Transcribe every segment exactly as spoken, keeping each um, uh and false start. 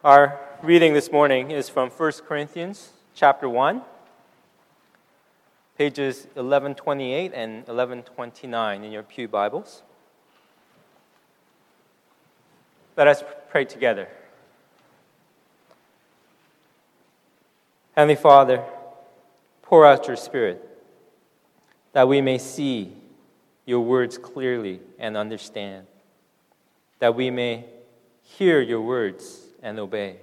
Our reading this morning is from First Corinthians chapter one, pages eleven twenty-eight and eleven twenty-nine in your pew Bibles. Let us pray together. Heavenly Father, pour out your Spirit that we may see your words clearly and understand, that we may hear your words and obey.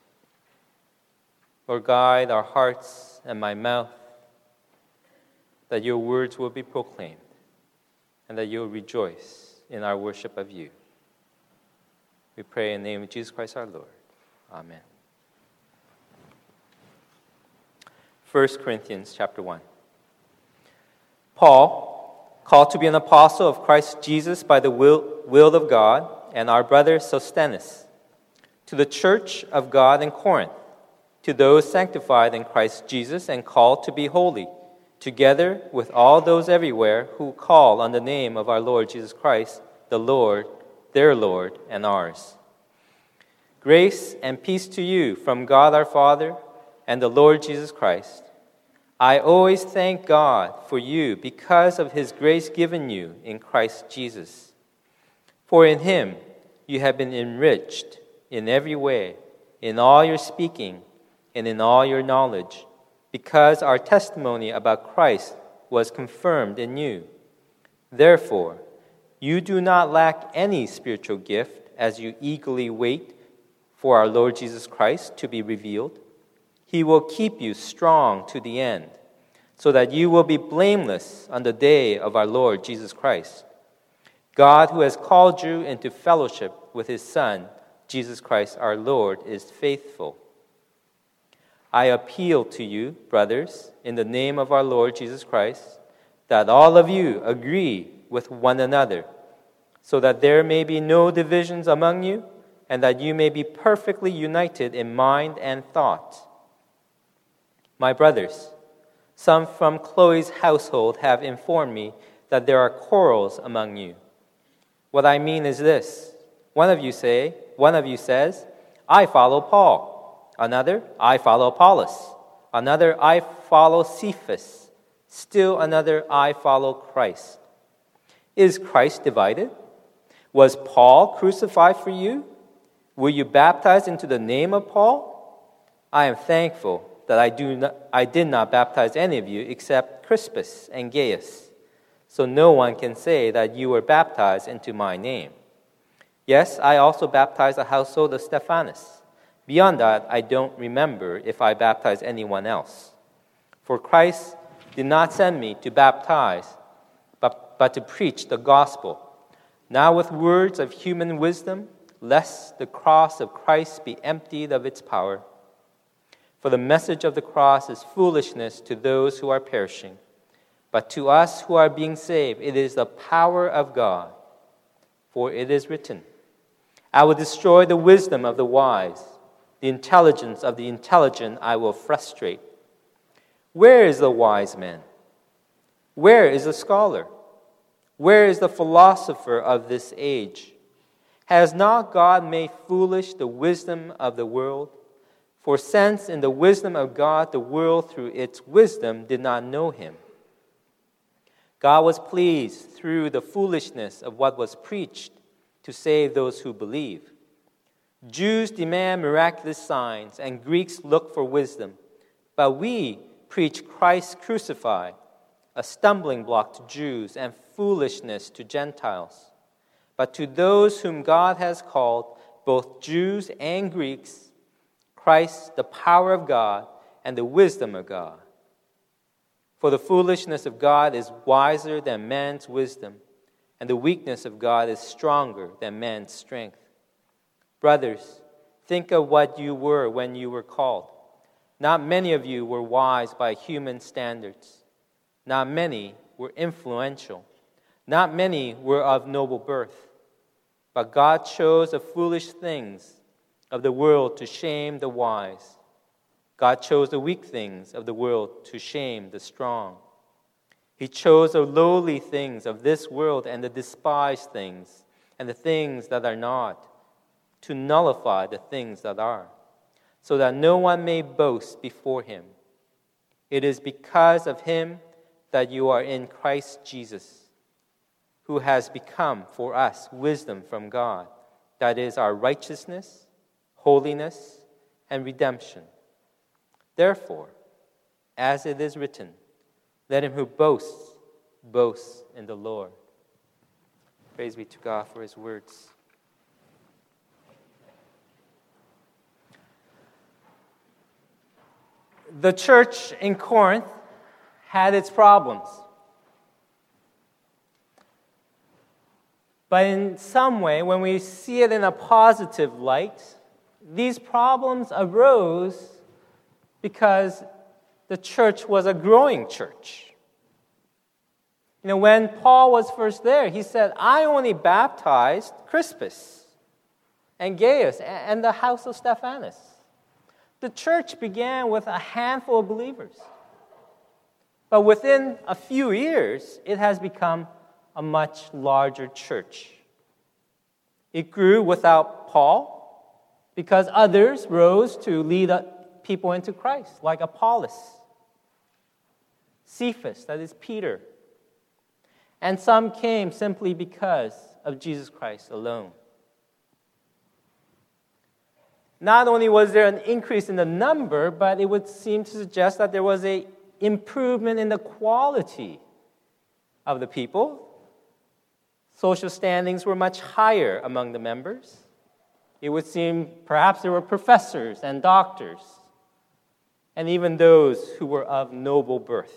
Lord, guide our hearts and my mouth, that your words will be proclaimed, and that you'll rejoice in our worship of you. We pray in the name of Jesus Christ our Lord. Amen. First Corinthians chapter one. Paul, called to be an apostle of Christ Jesus by the will, will of God, and our brother Sosthenes, to the church of God in Corinth, to those sanctified in Christ Jesus and called to be holy, together with all those everywhere who call on the name of our Lord Jesus Christ, the Lord, their Lord, and ours. Grace and peace to you from God our Father and the Lord Jesus Christ. I always thank God for you because of his grace given you in Christ Jesus. For in him you have been enriched in every way, in all your speaking and in all your knowledge, because our testimony about Christ was confirmed in you. Therefore, you do not lack any spiritual gift as you eagerly wait for our Lord Jesus Christ to be revealed. He will keep you strong to the end, so that you will be blameless on the day of our Lord Jesus Christ. God, who has called you into fellowship with his Son, Jesus Christ our Lord, is faithful. I appeal to you, brothers, in the name of our Lord Jesus Christ, that all of you agree with one another, so that there may be no divisions among you, and that you may be perfectly united in mind and thought. My brothers, some from Chloe's household have informed me that there are quarrels among you. What I mean is this: one of you say, one of you says, I follow Paul. Another, I follow Apollos. Another, I follow Cephas. Still another, I follow Christ. Is Christ divided? Was Paul crucified for you? Were you baptized into the name of Paul? I am thankful that I do not, I did not baptize any of you except Crispus and Gaius, so no one can say that you were baptized into my name. Yes, I also baptized the household of Stephanas. Beyond that, I don't remember if I baptized anyone else. For Christ did not send me to baptize, but, but to preach the gospel, not with words of human wisdom, lest the cross of Christ be emptied of its power. For the message of the cross is foolishness to those who are perishing, but to us who are being saved, it is the power of God. For it is written, I will destroy the wisdom of the wise, the intelligence of the intelligent I will frustrate. Where is the wise man? Where is the scholar? Where is the philosopher of this age? Has not God made foolish the wisdom of the world? For since in the wisdom of God the world through its wisdom did not know him, God was pleased through the foolishness of what was preached to save those who believe. Jews demand miraculous signs, and Greeks look for wisdom. But we preach Christ crucified, a stumbling block to Jews and foolishness to Gentiles. But to those whom God has called, both Jews and Greeks, Christ, the power of God and the wisdom of God. For the foolishness of God is wiser than man's wisdom, and the weakness of God is stronger than man's strength. Brothers, think of what you were when you were called. Not many of you were wise by human standards. Not many were influential. Not many were of noble birth. But God chose the foolish things of the world to shame the wise. God chose the weak things of the world to shame the strong. He chose the lowly things of this world and the despised things and the things that are not, to nullify the things that are, so that no one may boast before him. It is because of him that you are in Christ Jesus, who has become for us wisdom from God, that is our righteousness, holiness, and redemption. Therefore, as it is written, let him who boasts, boast in the Lord. Praise be to God for his words. The church in Corinth had its problems. But in some way, when we see it in a positive light, these problems arose because the church was a growing church. You know, when Paul was first there, he said, I only baptized Crispus and Gaius and the house of Stephanas. The church began with a handful of believers. But within a few years, it has become a much larger church. It grew without Paul because others rose to lead people into Christ, like Apollos, Cephas, that is Peter. And some came simply because of Jesus Christ alone. Not only was there an increase in the number, but it would seem to suggest that there was an improvement in the quality of the people. Social standings were much higher among the members. It would seem perhaps there were professors and doctors, and even those who were of noble birth.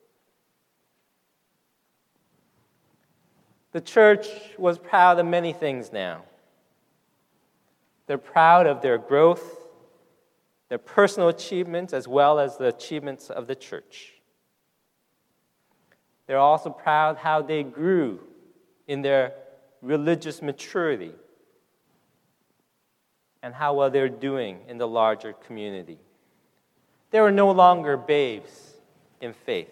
The church was proud of many things now. They're proud of their growth, their personal achievements, as well as the achievements of the church. They're also proud how they grew in their religious maturity and how well they're doing in the larger community. They were no longer babes in faith.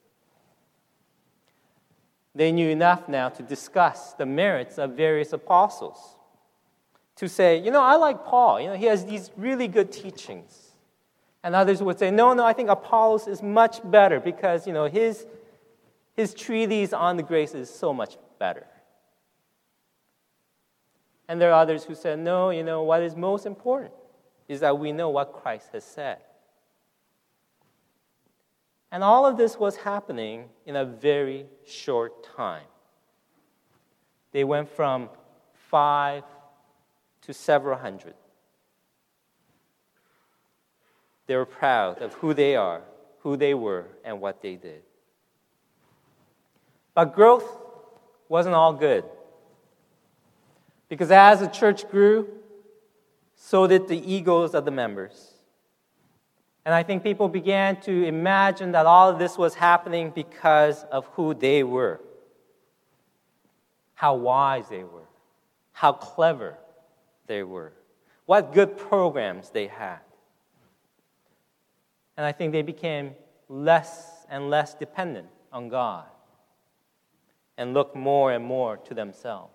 They knew enough now to discuss the merits of various apostles. To say, you know, I like Paul. You know, he has these really good teachings. And others would say, no, no, I think Apollos is much better because, you know, his, his treatise on the grace is so much better. And there are others who said, no, you know, what is most important is that we know what Christ has said. And all of this was happening in a very short time. They went from five to several hundred. They were proud of who they are, who they were, and what they did. But growth wasn't all good. Because as the church grew, so did the egos of the members. And I think people began to imagine that all of this was happening because of who they were, how wise they were, how clever they were, what good programs they had. And I think they became less and less dependent on God and looked more and more to themselves.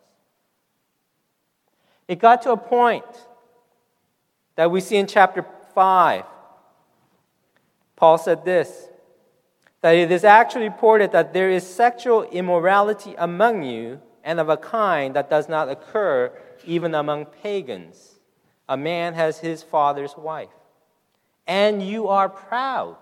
It got to a point that we see in chapter five. Paul said this, that it is actually reported that there is sexual immorality among you, and of a kind that does not occur even among pagans. A man has his father's wife. And you are proud.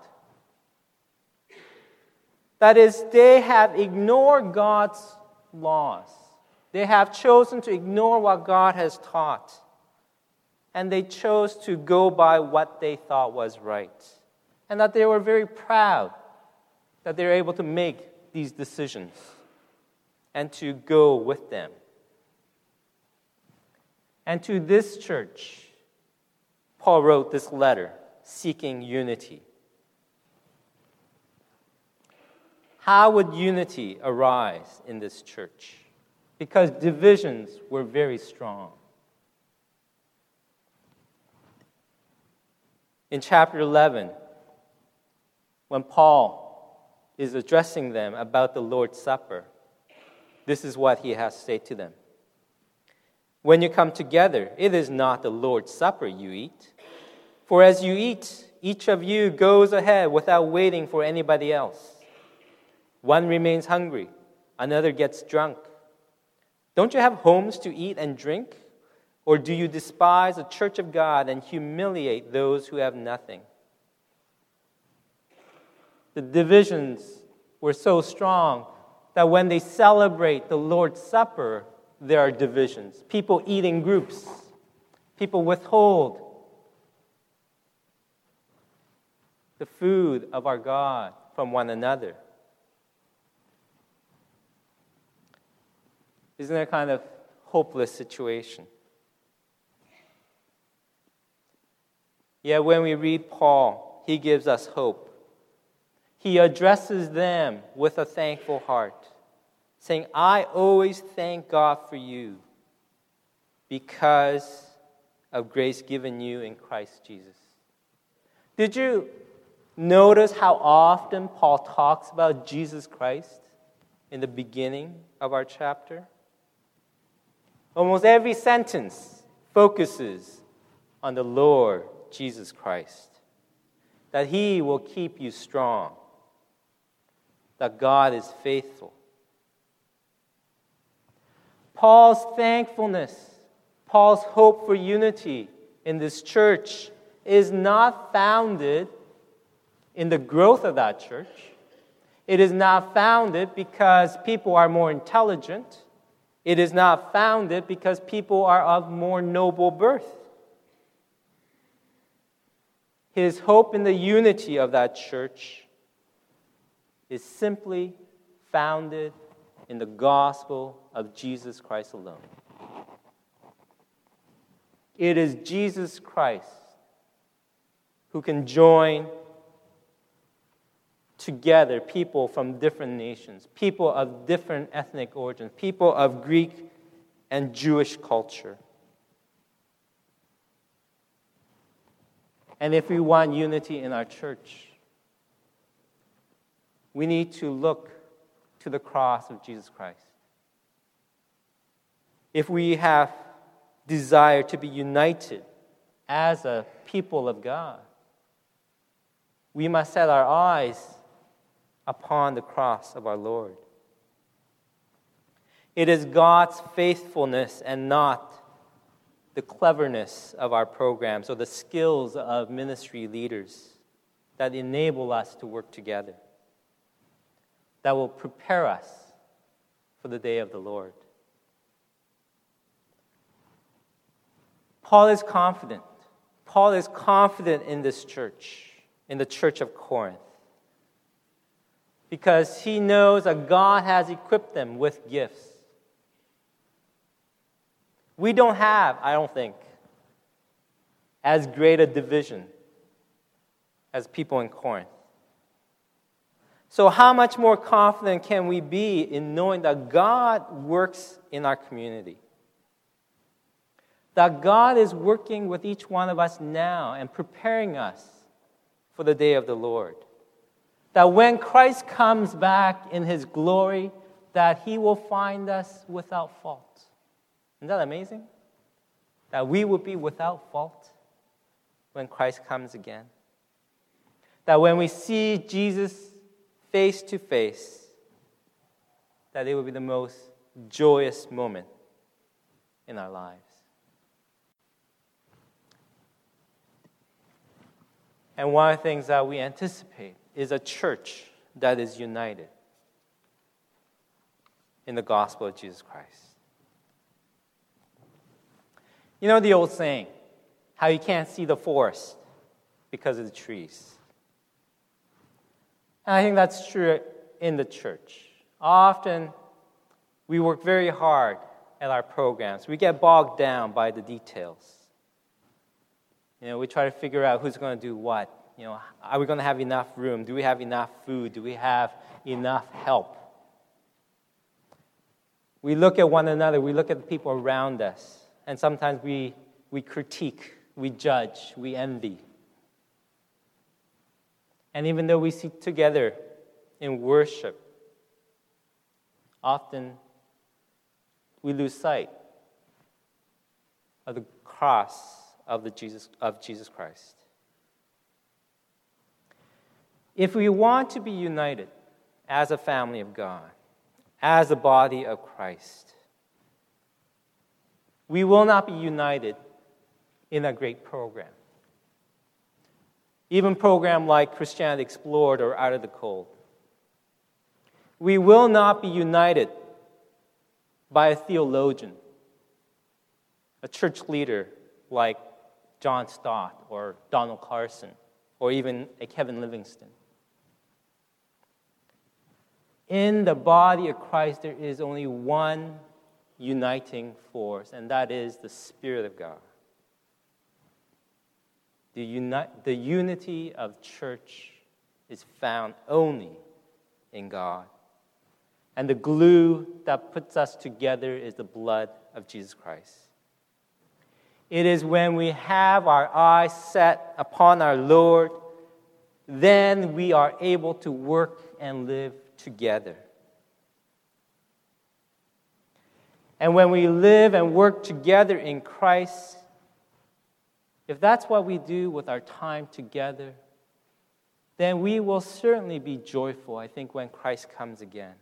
That is, they have ignored God's laws. They have chosen to ignore what God has taught. And they chose to go by what they thought was right. And that they were very proud that they were able to make these decisions and to go with them. And to this church, Paul wrote this letter seeking unity. How would unity arise in this church? Because divisions were very strong. In chapter eleven, when Paul is addressing them about the Lord's Supper, this is what he has to say to them. When you come together, it is not the Lord's Supper you eat. For as you eat, each of you goes ahead without waiting for anybody else. One remains hungry, another gets drunk. Don't you have homes to eat and drink? Or do you despise the church of God and humiliate those who have nothing? The divisions were so strong that when they celebrate the Lord's Supper, there are divisions. People eat in groups. People withhold the food of our God from one another. Isn't it a kind of hopeless situation? Yet when we read Paul, he gives us hope. He addresses them with a thankful heart, saying, I always thank God for you because of grace given you in Christ Jesus. Did you notice how often Paul talks about Jesus Christ in the beginning of our chapter? Almost every sentence focuses on the Lord Jesus Christ, that He will keep you strong, that God is faithful. Paul's thankfulness, Paul's hope for unity in this church is not founded in the growth of that church. It is not founded because people are more intelligent. It is not founded because people are of more noble birth. His hope in the unity of that church is simply founded in the gospel of Jesus Christ alone. It is Jesus Christ who can join together people from different nations, people of different ethnic origins, people of Greek and Jewish culture. And if we want unity in our church, we need to look to the cross of Jesus Christ. If we have desire to be united as a people of God, we must set our eyes upon the cross of our Lord. It is God's faithfulness and not the cleverness of our programs or the skills of ministry leaders that enable us to work together, that will prepare us for the day of the Lord. Paul is confident. Paul is confident in this church, in the church of Corinth, because he knows that God has equipped them with gifts. We don't have, I don't think, as great a division as people in Corinth. So how much more confident can we be in knowing that God works in our community? That God is working with each one of us now and preparing us for the day of the Lord. That when Christ comes back in His glory, that He will find us without fault. Isn't that amazing? That we will be without fault when Christ comes again. That when we see Jesus face to face, that it will be the most joyous moment in our lives. And one of the things that we anticipate is a church that is united in the gospel of Jesus Christ. You know the old saying, how you can't see the forest because of the trees. And I think that's true in the church. Often, we work very hard at our programs. We get bogged down by the details. You know, we try to figure out who's going to do what. You know, are we going to have enough room? Do we have enough food? Do we have enough help? We look at one another. We look at the people around us. And sometimes we, we critique, we judge, we envy. And even though we sit together in worship, often we lose sight of the cross of, the Jesus, of Jesus Christ. If we want to be united as a family of God, as a body of Christ, we will not be united in a great program. Even program like Christianity Explored or Out of the Cold. We will not be united by a theologian, a church leader like John Stott or Donald Carson or even a Kevin Livingston. In the body of Christ, there is only one uniting force, and that is the Spirit of God. The, uni- the unity of church is found only in God. And the glue that puts us together is the blood of Jesus Christ. It is when we have our eyes set upon our Lord, then we are able to work and live together. And when we live and work together in Christ, if that's what we do with our time together, then we will certainly be joyful, I think, when Christ comes again.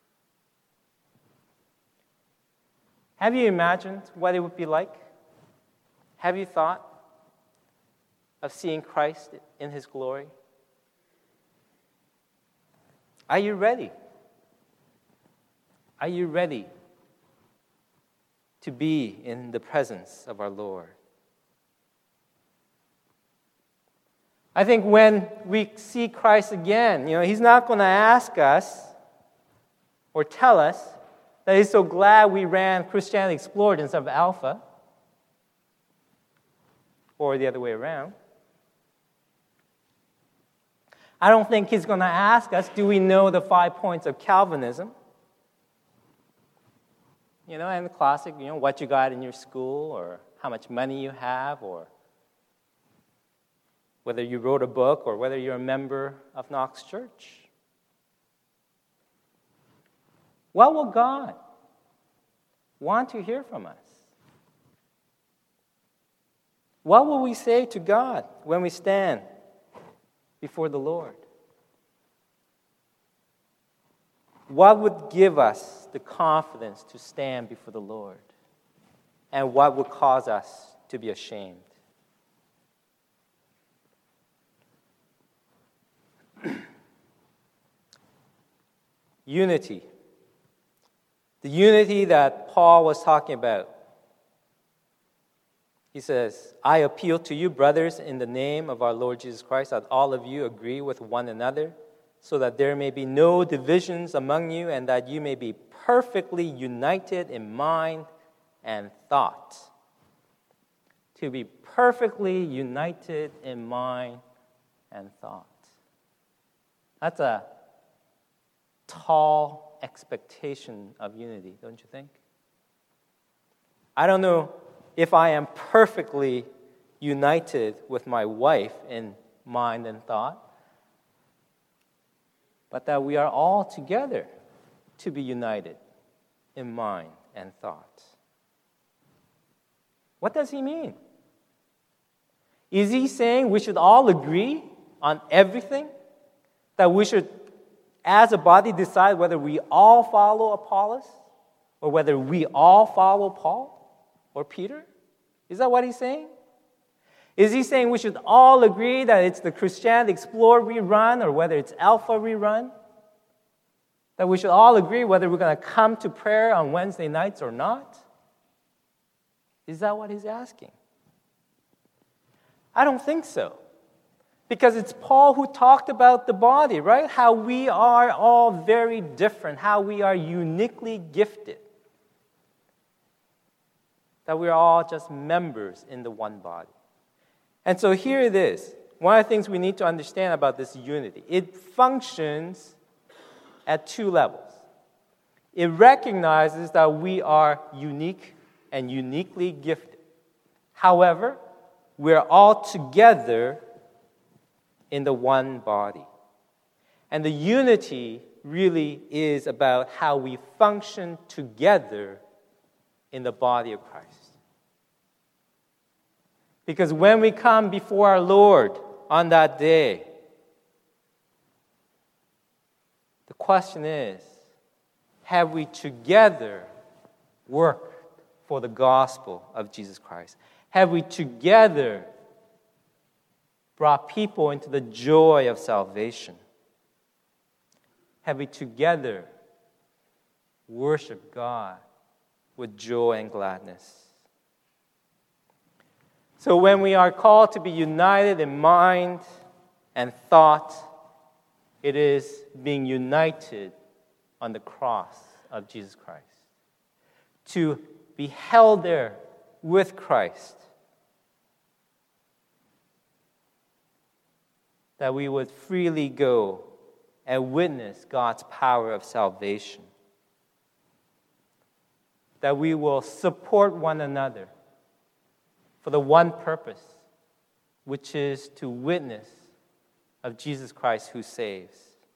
Have you imagined what it would be like? Have you thought of seeing Christ in His glory? Are you ready? Are you ready to be in the presence of our Lord? I think when we see Christ again, you know, He's not going to ask us or tell us that He's so glad we ran Christianity Explored instead of Alpha, or the other way around. I don't think He's going to ask us, do we know the five points of Calvinism? You know, and the classic, you know, what you got in your school, or how much money you have, or whether you wrote a book, or whether you're a member of Knox Church. What will God want to hear from us? What will we say to God when we stand before the Lord? What would give us the confidence to stand before the Lord? And what would cause us to be ashamed? Unity. The unity that Paul was talking about. He says, I appeal to you, brothers, in the name of our Lord Jesus Christ, that all of you agree with one another, so that there may be no divisions among you, and that you may be perfectly united in mind and thought. To be perfectly united in mind and thought. That's a tall expectation of unity, don't you think? I don't know if I am perfectly united with my wife in mind and thought, but that we are all together to be united in mind and thought. What does he mean? Is he saying we should all agree on everything? That we should, as a body, decide whether we all follow Apollos or whether we all follow Paul or Peter? Is that what he's saying? Is he saying we should all agree that it's the Christianity Explored we run or whether it's Alpha we run? That we should all agree whether we're going to come to prayer on Wednesday nights or not? Is that what he's asking? I don't think so. Because it's Paul who talked about the body, right? How we are all very different, how we are uniquely gifted. That we're all just members in the one body. And so here it is. One of the things we need to understand about this unity, it functions at two levels. It recognizes that we are unique and uniquely gifted. However, we're all together in the one body. And the unity really is about how we function together in the body of Christ. Because when we come before our Lord on that day, the question is, have we together worked for the gospel of Jesus Christ? Have we together brought people into the joy of salvation? Have we together worshiped God with joy and gladness? So when we are called to be united in mind and thought, it is being united on the cross of Jesus Christ. To be held there with Christ. That we would freely go and witness God's power of salvation. That we will support one another for the one purpose, which is to witness of Jesus Christ who saves.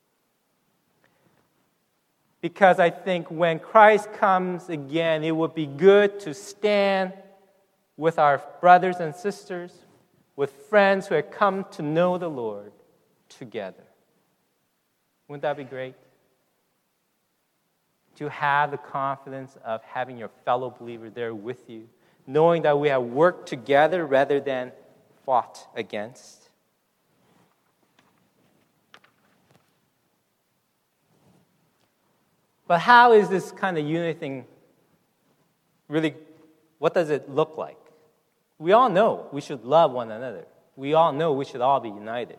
Because I think when Christ comes again, it would be good to stand with our brothers and sisters, with friends who have come to know the Lord together. Wouldn't that be great? To have the confidence of having your fellow believer there with you, knowing that we have worked together rather than fought against. But how is this kind of unity thing really, what does it look like? We all know we should love one another. We all know we should all be united.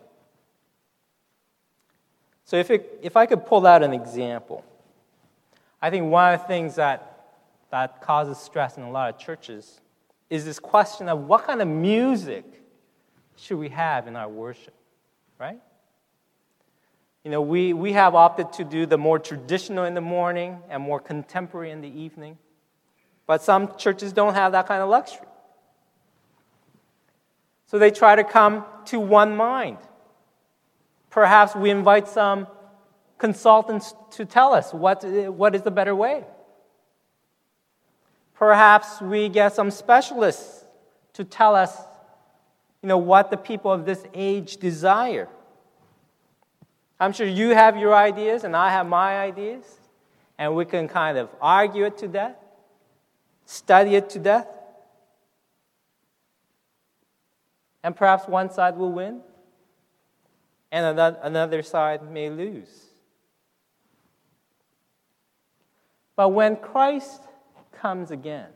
So if, it, if I could pull out an example, I think one of the things that that causes stress in a lot of churches is this question of what kind of music should we have in our worship, right? You know, we, we have opted to do the more traditional in the morning and more contemporary in the evening. But some churches don't have that kind of luxury. So they try to come to one mind. Perhaps we invite some consultants to tell us what, what is the better way. Perhaps we get some specialists to tell us, you know, what the people of this age desire. I'm sure you have your ideas and I have my ideas, and we can kind of argue it to death, study it to death, and perhaps one side will win, and another side may lose. But when Christ comes again,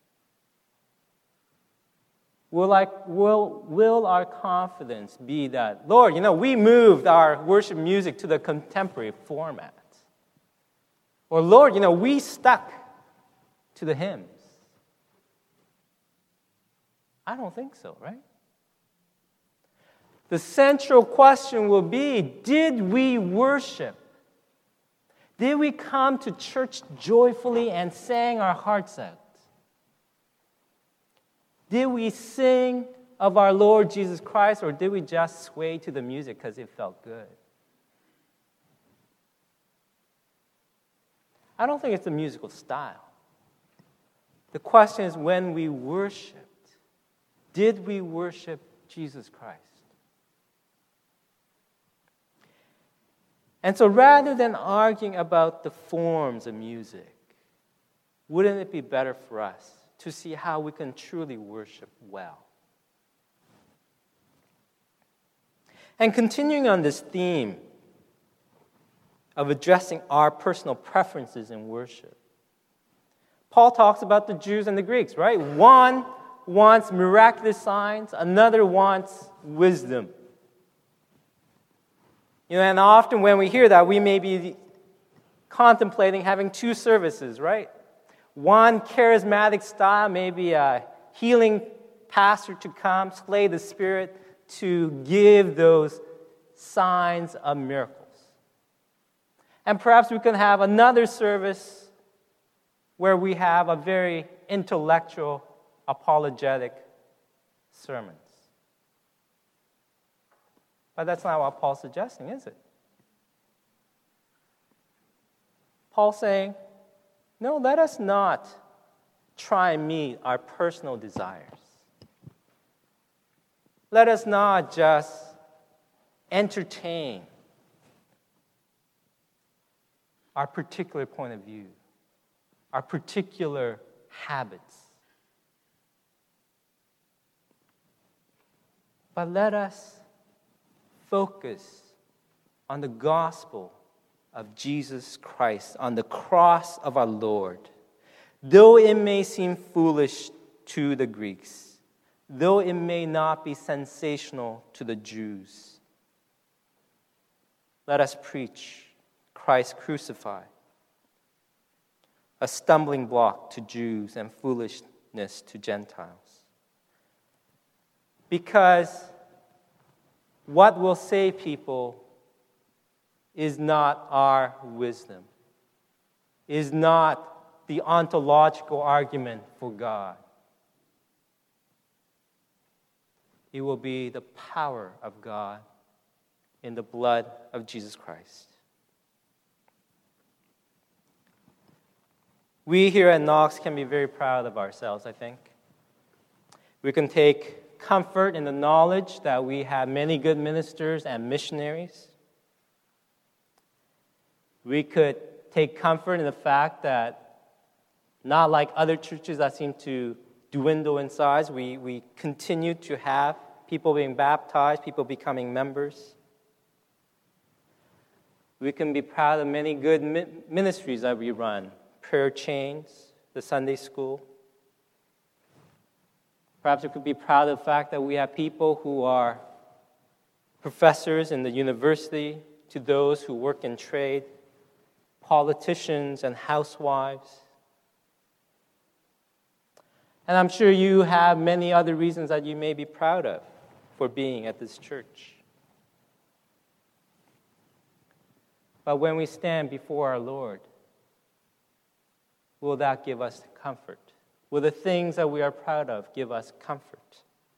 will, I, will, will our confidence be that, Lord, you know, we moved our worship music to the contemporary format? Or, Lord, you know, we stuck to the hymns? I don't think so, right? The central question will be, did we worship? Did we come to church joyfully and sang our hearts out? Did we sing of our Lord Jesus Christ, or did we just sway to the music because it felt good? I don't think it's the musical style. The question is, when we worshiped, did we worship Jesus Christ? And so rather than arguing about the forms of music, wouldn't it be better for us to see how we can truly worship well? And continuing on this theme of addressing our personal preferences in worship, Paul talks about the Jews and the Greeks, right? One wants miraculous signs, another wants wisdom. You know, and often when we hear that, we may be contemplating having two services, right? One charismatic style, maybe a healing pastor to come, slay the Spirit, to give those signs of miracles. And perhaps we can have another service where we have a very intellectual, apologetic sermons. But that's not what Paul's suggesting, is it? Paul's saying, no, let us not try and meet our personal desires. Let us not just entertain our particular point of view, our particular habits. But let us focus on the gospel of Jesus Christ, on the cross of our Lord. Though it may seem foolish to the Greeks, though it may not be sensational to the Jews, let us preach Christ crucified, a stumbling block to Jews and foolishness to Gentiles. Because what will save people is not our wisdom, is not the ontological argument for God. It will be the power of God in the blood of Jesus Christ. We here at Knox can be very proud of ourselves, I think. We can take comfort in the knowledge that we have many good ministers and missionaries. We could take comfort in the fact that, not like other churches that seem to dwindle in size, we, we continue to have people being baptized, people becoming members. We can be proud of many good mi- ministries that we run. Prayer Chains, the Sunday school. Perhaps we could be proud of the fact that we have people who are professors in the university, to those who work in trade, politicians and housewives. And I'm sure you have many other reasons that you may be proud of for being at this church. But when we stand before our Lord, will that give us comfort? Will the things that we are proud of give us comfort?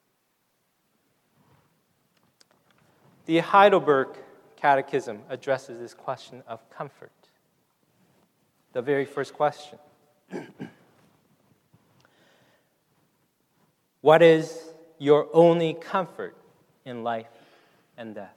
The Heidelberg Catechism addresses this question of comfort. The very first question. What is your only comfort in life and death?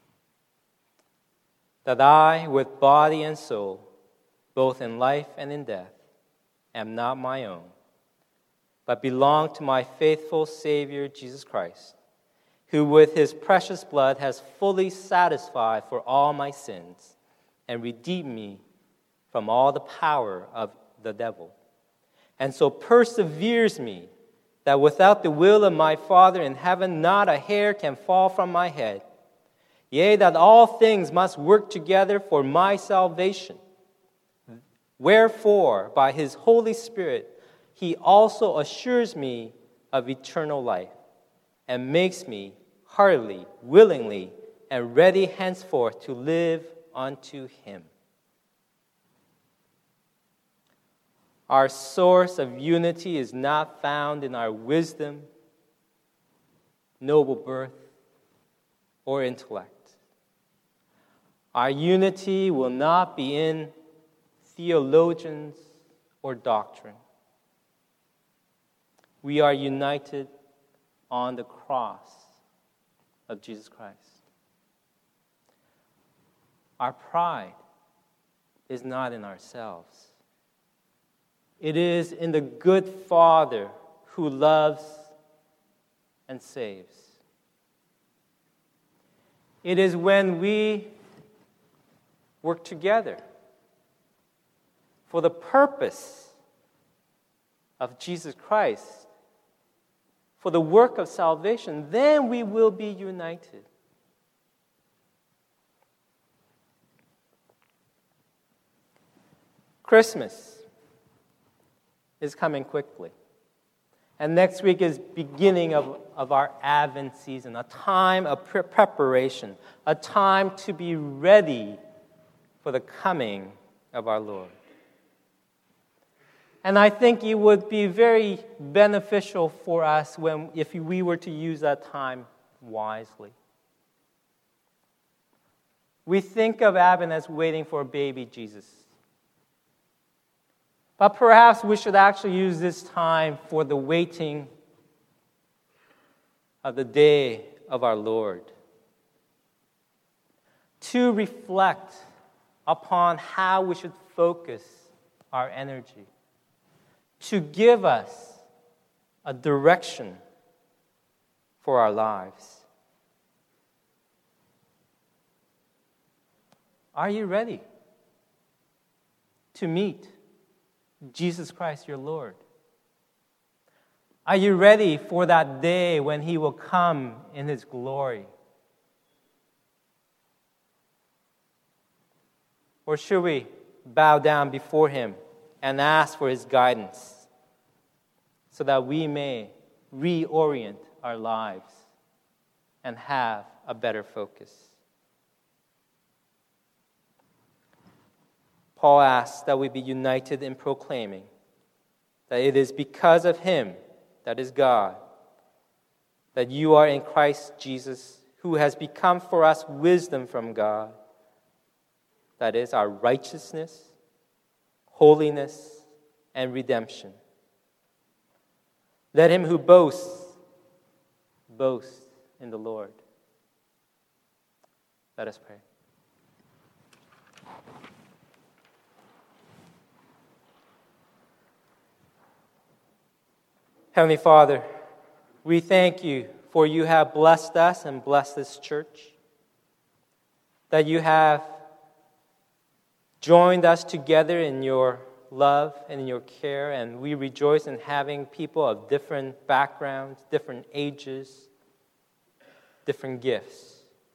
That I, with body and soul, both in life and in death, am not my own, but belong to my faithful Savior, Jesus Christ, who with his precious blood has fully satisfied for all my sins and redeemed me from all the power of the devil, and so perseveres me that without the will of my Father in heaven, not a hair can fall from my head. Yea, that all things must work together for my salvation. Wherefore, by his Holy Spirit, he also assures me of eternal life and makes me heartily, willingly, and ready henceforth to live unto him. Our source of unity is not found in our wisdom, noble birth, or intellect. Our unity will not be in theologians or doctrine. We are united on the cross of Jesus Christ. Our pride is not in ourselves. It is in the good Father who loves and saves. It is when we work together for the purpose of Jesus Christ, for the work of salvation, then we will be united. Christmas is coming quickly. And next week is beginning of, of our Advent season, a time of pre- preparation, a time to be ready for the coming of our Lord. And I think it would be very beneficial for us when, if we were to use that time wisely. We think of Advent as waiting for a baby Jesus. But perhaps we should actually use this time for the waiting of the day of our Lord, to reflect upon how we should focus our energy, to give us a direction for our lives. Are you ready to meet Jesus Christ, your Lord? Are you ready for that day when He will come in His glory? Or should we bow down before Him and ask for His guidance so that we may reorient our lives and have a better focus? Paul asks that we be united in proclaiming that it is because of Him, that is God, that you are in Christ Jesus, who has become for us wisdom from God, that is our righteousness, holiness, and redemption. Let him who boasts, boast in the Lord. Let us pray. Heavenly Father, we thank you for you have blessed us and blessed this church, that you have joined us together in your love and in your care, and we rejoice in having people of different backgrounds, different ages, different gifts.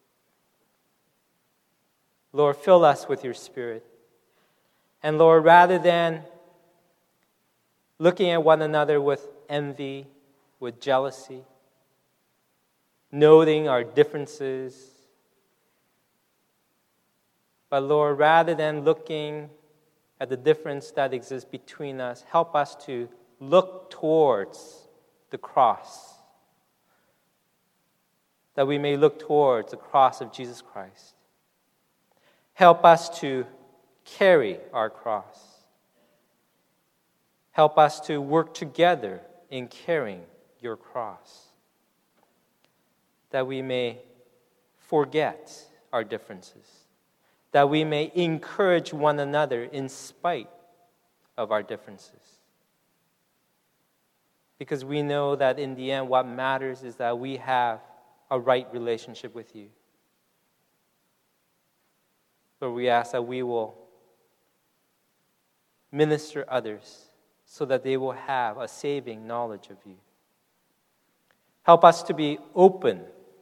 Lord, fill us with your Spirit. And Lord, rather than looking at one another with envy, with jealousy, noting our differences, but Lord, rather than looking at the difference that exists between us, help us to look towards the cross, that we may look towards the cross of Jesus Christ. Help us to carry our cross. Help us to work together in carrying your cross, that we may forget our differences, that we may encourage one another in spite of our differences. Because we know that in the end, what matters is that we have a right relationship with you. But we ask that we will minister others so that they will have a saving knowledge of you. Help us to be open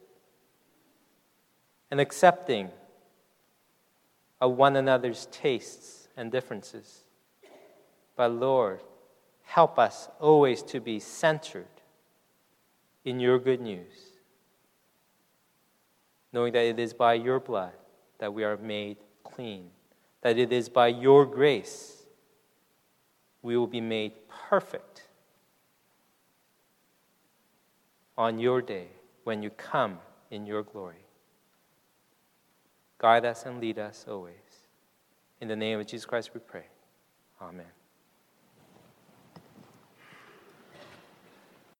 and accepting of one another's tastes and differences. But Lord, help us always to be centered in your good news, knowing that it is by your blood that we are made clean, that it is by your grace we will be made perfect on your day when you come in your glory. Guide us and lead us always. In the name of Jesus Christ we pray. Amen.